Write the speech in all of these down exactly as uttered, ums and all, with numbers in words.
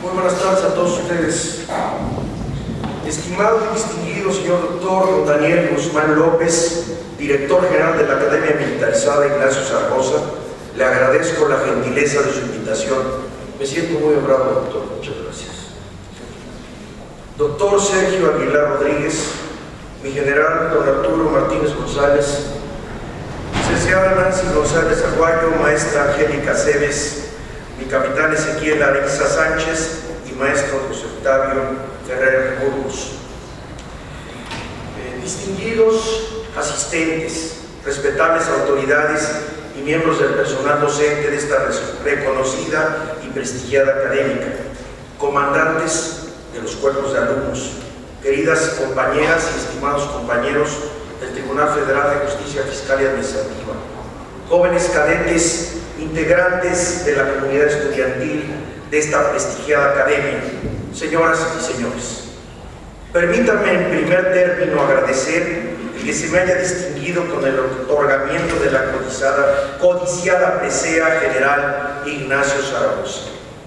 Muy buenas tardes a todos ustedes. Estimado y distinguido señor doctor don Daniel Guzmán López, director general de la Academia Militarizada Ignacio Zaragoza, le agradezco la gentileza de su invitación. Me siento muy honrado, doctor. Muchas gracias. Doctor Sergio Aguilar Rodríguez, mi general don Arturo Martínez González, licenciada Nancy González Aguayo, maestra Angélica Cebes, mi capitán Ezequiel Arexa Sánchez y maestro José Octavio Ferrer Burgos. Eh, distinguidos asistentes, respetables autoridades y miembros del personal docente de esta reconocida y prestigiada académica, comandantes de los cuerpos de alumnos, queridas compañeras y estimados compañeros del Tribunal Federal de Justicia Fiscal y Administrativa, jóvenes cadetes integrantes de la comunidad estudiantil de esta prestigiada academia, señoras y señores. Permítanme en primer término agradecer el que se me haya distinguido con el otorgamiento de la codiciada, codiciada presea general Ignacio Zaragoza.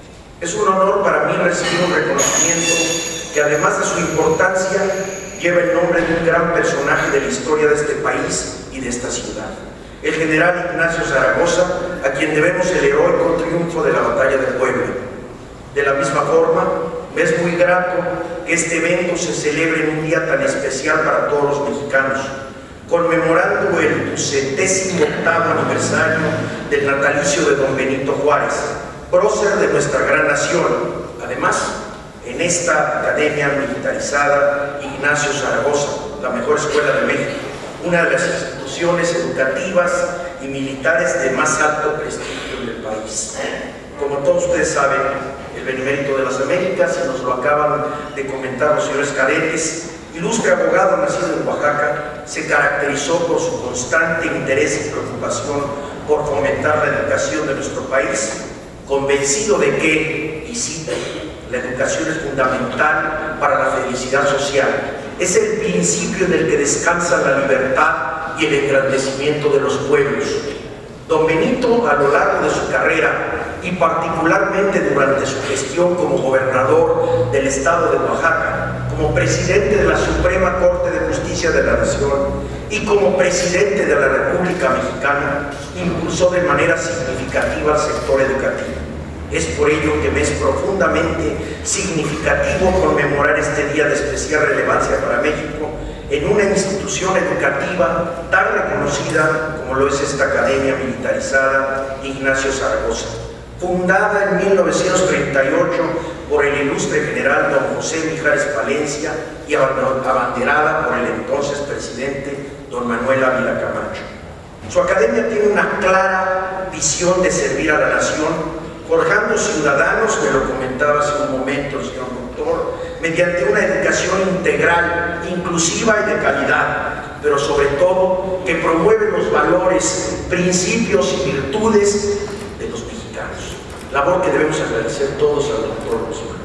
Es un honor para mí recibir un reconocimiento que, además de su importancia, lleva el nombre de un gran personaje de la historia de este país y de esta ciudad, el general Ignacio Zaragoza, a quien debemos el heroico triunfo de la batalla del Puebla. De la misma forma, me es muy grato que este evento se celebre en un día tan especial para todos los mexicanos, conmemorando el ducentésimo octavo aniversario del natalicio de don Benito Juárez, prócer de nuestra gran nación. Además, en esta Academia Militarizada Ignacio Zaragoza, la mejor escuela de México, una de las instituciones educativas y militares de más alto prestigio del país. Como todos ustedes saben, el Benemérito de las Américas, y nos lo acaban de comentar los señores cadetes, ilustre abogado nacido en Oaxaca, se caracterizó por su constante interés y preocupación por fomentar la educación de nuestro país, convencido de que, y cito, la educación es fundamental para la felicidad social. Es el principio en el que descansa la libertad y el engrandecimiento de los pueblos. Don Benito, a lo largo de su carrera y particularmente durante su gestión como gobernador del estado de Oaxaca, como presidente de la Suprema Corte de Justicia de la Nación y como presidente de la República Mexicana, impulsó de manera significativa al sector educativo. Es por ello que me es profundamente significativo conmemorar este día de especial relevancia para México en una institución educativa tan reconocida como lo es esta Academia Militarizada Ignacio Zaragoza, fundada en mil novecientos treinta y ocho por el ilustre general don José Mijares Palencia y abanderada por el entonces presidente don Manuel Ávila Camacho. Su academia tiene una clara visión de servir a la nación, forjando ciudadanos, me lo comentaba hace un momento el señor doctor, mediante una educación integral, inclusiva y de calidad, pero sobre todo que promueve los valores, principios y virtudes de los mexicanos, labor que debemos agradecer todos al doctor Guzmán.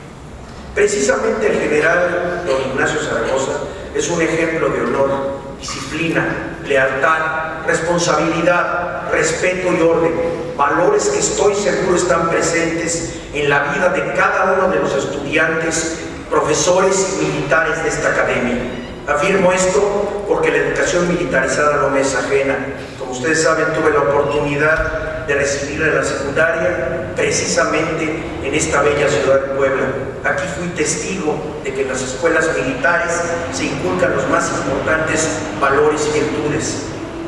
Precisamente el general don Ignacio Zaragoza es un ejemplo de honor, disciplina, lealtad, responsabilidad, respeto y orden, valores que estoy seguro están presentes en la vida de cada uno de los estudiantes, profesores y militares de esta academia. Afirmo esto porque la educación militarizada no me es ajena. Como ustedes saben, tuve la oportunidad de recibirla en la secundaria, precisamente en esta bella ciudad de Puebla. Aquí fui testigo de que en las escuelas militares se inculcan los más importantes valores y virtudes.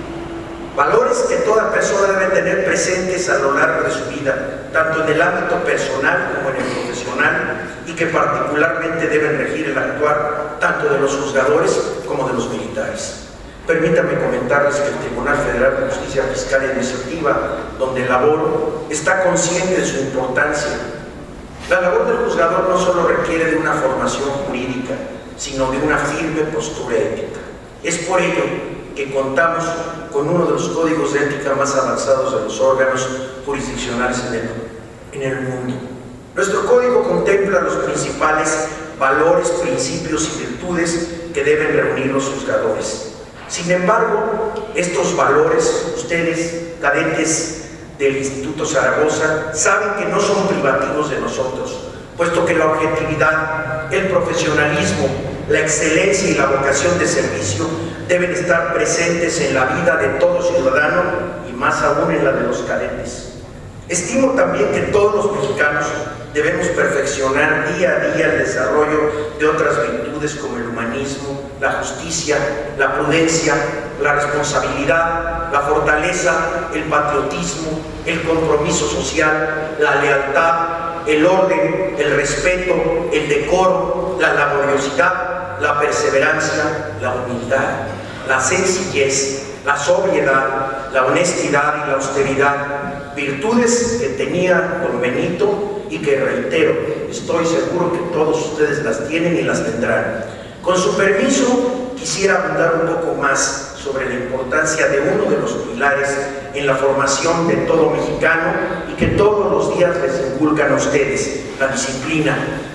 Valores que toda persona debe tener presentes a lo largo de su vida, tanto en el ámbito personal como en el profesional, y que particularmente deben regir el actuar tanto de los juzgadores como de los militares. Permítanme comentarles que el Tribunal Federal de Justicia Fiscal y Administrativa, donde laboro, está consciente de su importancia. La labor del juzgador no solo requiere de una formación jurídica, sino de una firme postura ética. Es por ello que contamos con uno de los códigos de ética más avanzados de los órganos jurisdiccionales en el, en el mundo. Nuestro código contempla los principales valores, principios y virtudes que deben reunir los juzgadores. Sin embargo, estos valores, ustedes, cadetes del Instituto Zaragoza, saben que no son privativos de nosotros, puesto que la objetividad, el profesionalismo, la excelencia y la vocación de servicio deben estar presentes en la vida de todo ciudadano y más aún en la de los cadetes. Estimo también que todos los mexicanos debemos perfeccionar día a día el desarrollo de otras virtudes como el humanismo, la justicia, la prudencia, la responsabilidad, la fortaleza, el patriotismo, el compromiso social, la lealtad, el orden, el respeto, el decoro, la laboriosidad, la perseverancia, la humildad, la sencillez, la sobriedad, la honestidad y la austeridad, virtudes que tenía don Benito y que, reitero, estoy seguro que todos ustedes las tienen y las tendrán. Con su permiso, quisiera abundar un poco más sobre la importancia de uno de los pilares en la formación de todo mexicano y que todos los días les inculcan a ustedes, la disciplina,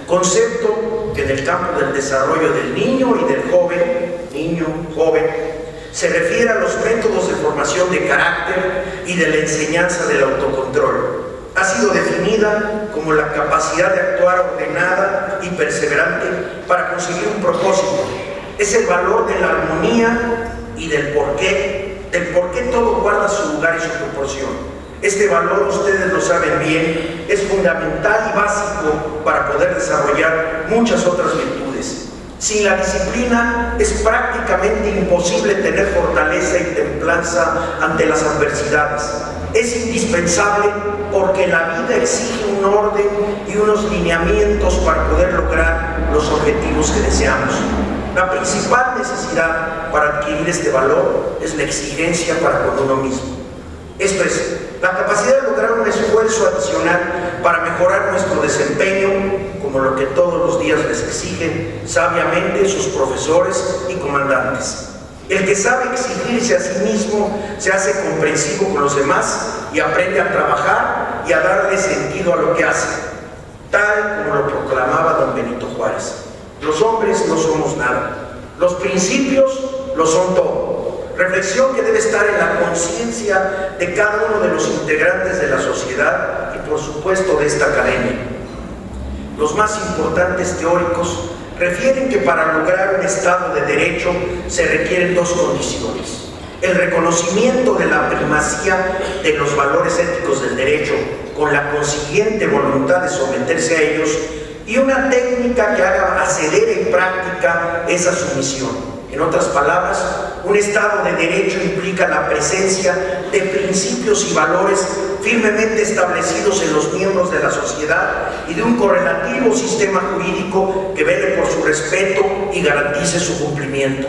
concepto que en el campo del desarrollo del niño y del joven, niño, joven, se refiere a los métodos de formación de carácter y de la enseñanza del autocontrol. Ha sido definida como la capacidad de actuar ordenada y perseverante para conseguir un propósito. Es el valor de la armonía y del porqué, del por qué todo guarda su lugar y su proporción. Este valor, ustedes lo saben bien, es fundamental y básico para poder desarrollar muchas otras virtudes. Sin la disciplina es prácticamente imposible tener fortaleza y templanza ante las adversidades. Es indispensable porque la vida exige un orden y unos lineamientos para poder lograr los objetivos que deseamos. La principal necesidad para adquirir este valor es la exigencia para con uno mismo. Esto es, la capacidad de lograr un esfuerzo adicional para mejorar nuestro desempeño, como lo que todos los días les exigen sabiamente sus profesores y comandantes. El que sabe exigirse a sí mismo se hace comprensivo con los demás y aprende a trabajar y a darle sentido a lo que hace, tal como lo proclamaba don Benito Juárez. Los hombres no somos nada, los principios lo son todo. Reflexión que debe estar en la conciencia de cada uno de los integrantes de la sociedad y por supuesto de esta academia. Los más importantes teóricos refieren que para lograr un Estado de Derecho se requieren dos condiciones: el reconocimiento de la primacía de los valores éticos del derecho, con la consiguiente voluntad de someterse a ellos, y una técnica que haga acceder en práctica esa sumisión. En otras palabras, un Estado de Derecho implica la presencia de principios y valores firmemente establecidos en los miembros de la sociedad y de un correlativo sistema jurídico que vele por su respeto y garantice su cumplimiento.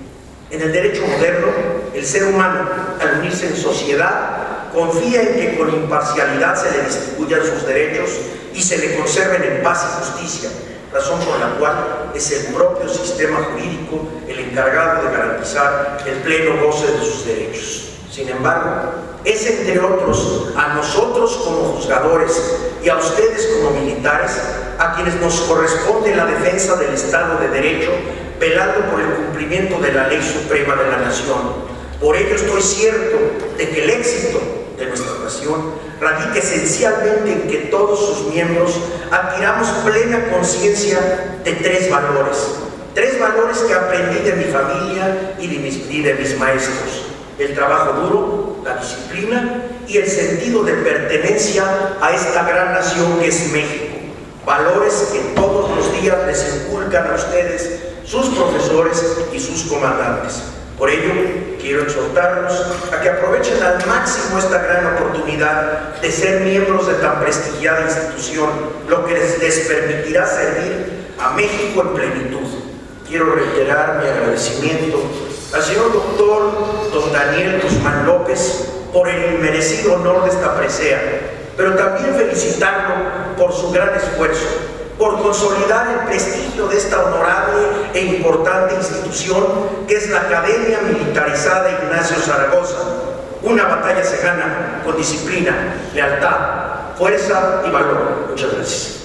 En el derecho moderno, el ser humano, al unirse en sociedad, confía en que con imparcialidad se le distribuyan sus derechos y se le conserven en paz y justicia, razón por la cual es el propio sistema jurídico el encargado de garantizar el pleno goce de sus derechos. Sin embargo, es entre otros a nosotros como juzgadores y a ustedes como militares a quienes nos corresponde la defensa del Estado de Derecho, velando por el cumplimiento de la ley suprema de la nación. Por ello estoy cierto de que el éxito de nuestra nación radica esencialmente en que todos sus miembros adquiramos plena conciencia de tres valores. Tres valores que aprendí de mi familia y de mis, y de mis maestros: el trabajo duro, la disciplina y el sentido de pertenencia a esta gran nación que es México. Valores que todos los días les inculcan a ustedes sus profesores y sus comandantes. Por ello, quiero exhortarlos a que aprovechen al máximo esta gran oportunidad de ser miembros de tan prestigiada institución, lo que les, les permitirá servir a México en plenitud. Quiero reiterar mi agradecimiento al señor doctor don Daniel Guzmán López por el inmerecido honor de esta presea, pero también felicitarlo por su gran esfuerzo, por consolidar el prestigio de esta honorable e importante institución que es la Academia Militarizada Ignacio Zaragoza. Una batalla se gana con disciplina, lealtad, fuerza y valor. Muchas gracias.